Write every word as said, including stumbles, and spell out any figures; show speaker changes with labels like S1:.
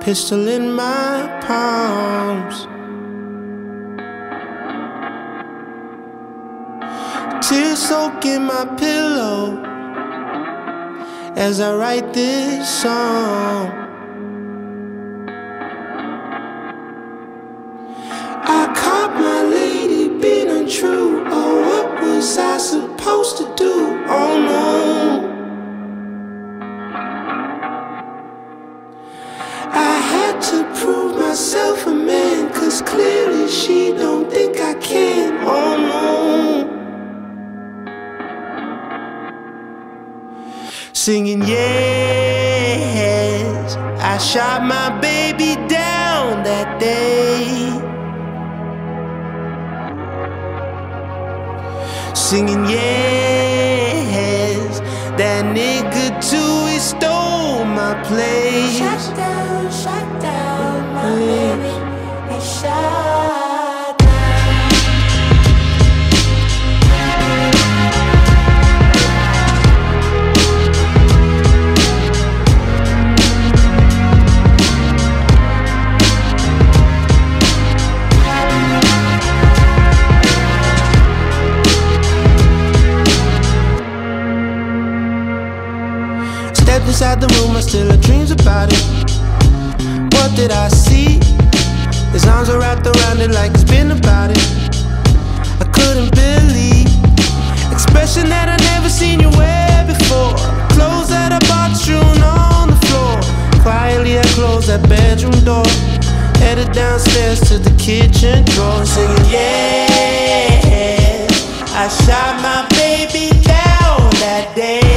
S1: pistol in my palms. Tears soaking my pillow as I write this song. I caught my lady being untrue. Oh, what was I supposed to do? Oh no. I had to prove myself a man, 'cause clearly she don't think I can. Oh no. Singing yes, I shot my baby down that day. Singing yes, that nigga too, he stole my place.
S2: Shut down, shut down, my baby, he shot.
S1: Stepped inside the room, I still had dreams about it. What did I see? His arms were wrapped around it like it's been about it. I couldn't believe expression that I never seen you wear before. Clothes that I bought strewn on the floor. Quietly I closed that bedroom door, headed downstairs to the kitchen drawer, singing yeah, I shot my baby down that day.